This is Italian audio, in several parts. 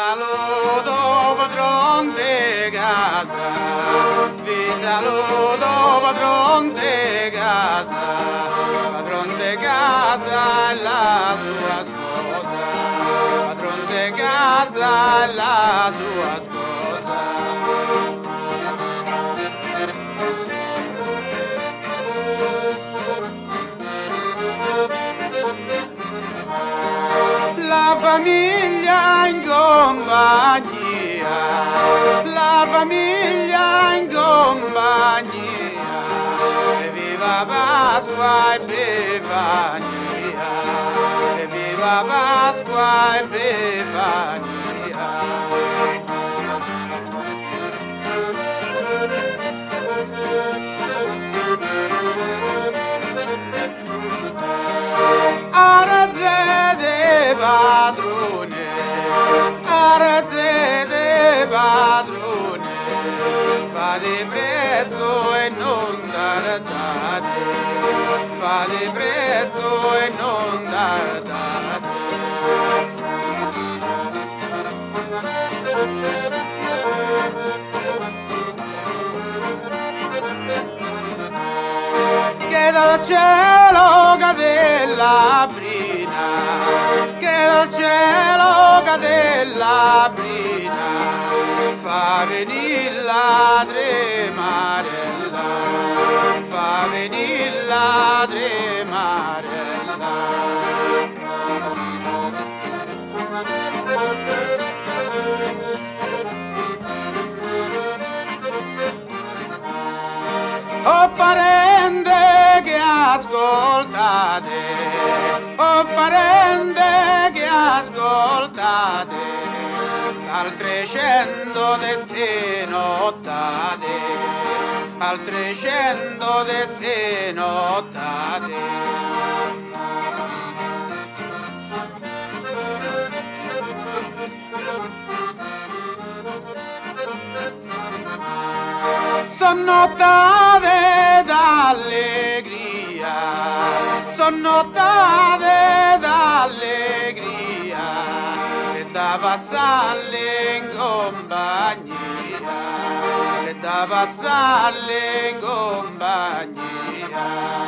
saluto padron de casa, vi saluto padron de casa, padron de casa e la sua sposa, padron de casa e la sua sposa. La famiglia in compagnia, la famiglia in compagnia, e viva Pasqua e Epifania, e viva Pasqua e Epifania. Padrone, arazze padrone, fate presto e non tardate, fate presto e non tardate. Che dal cielo cade la brina, che dal cielo cade la brina, fa venire la tremarella, fa venire la tremarella. Oh parente che ascoltate, oh parente che ascoltate, altre 100 deste nottate, altre 100 deste nottate. Son nottate d'allegria, son nottate d'allegria, e da passarle in compagnia, e da passarle in compagnia.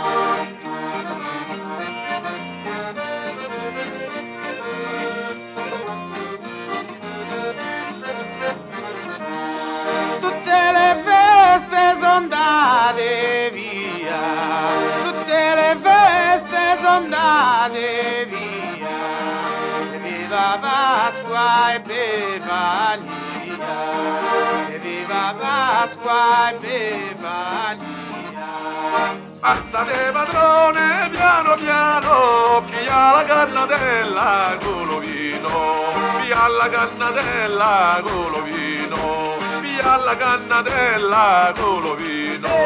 Andate via, tutte le feste sono andate via, e viva Pasqua e Epifania, e viva Pasqua e Epifania. Passate padrone piano piano, pia la cannatella con lo vino, pia la cannatella con lo vino, pia la cannatella con lo vino.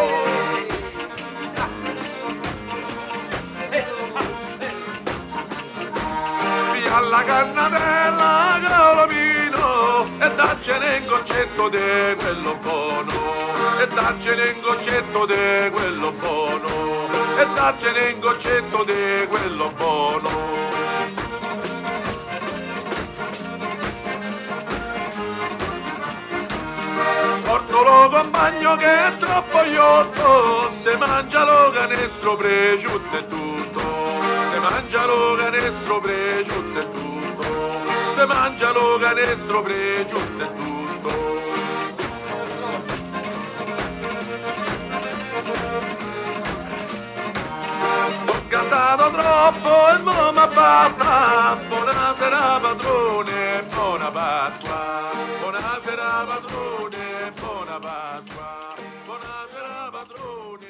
Pia la cannatella con lo vino e daccene un concetto di quello buono, e daccene un concetto di quello buono, e daccene un concetto di quello buono. Portalo compagno che è troppo iotto, se mangia lo canestro prosciutto e tutto, se mangia lo canestro prosciutto e tutto, se mangia lo canestro prosciutto e tutto. Ho cantato troppo e non mi basta, buonasera padrone, buona Pasqua, buonasera padrone, buona Pasqua, buonasera padrone.